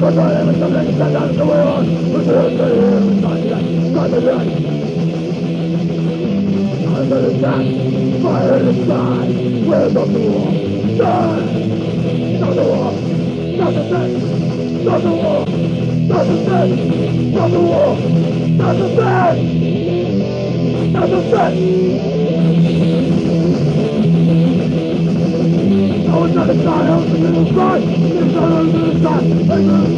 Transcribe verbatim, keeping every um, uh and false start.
Under the sun, fire in the sky, where's the war? Die! Not the war! Not the death! Not the war! Not the death! Not the war! Not the death! Not the death! I was not a child, I was a little son! It's not a little son!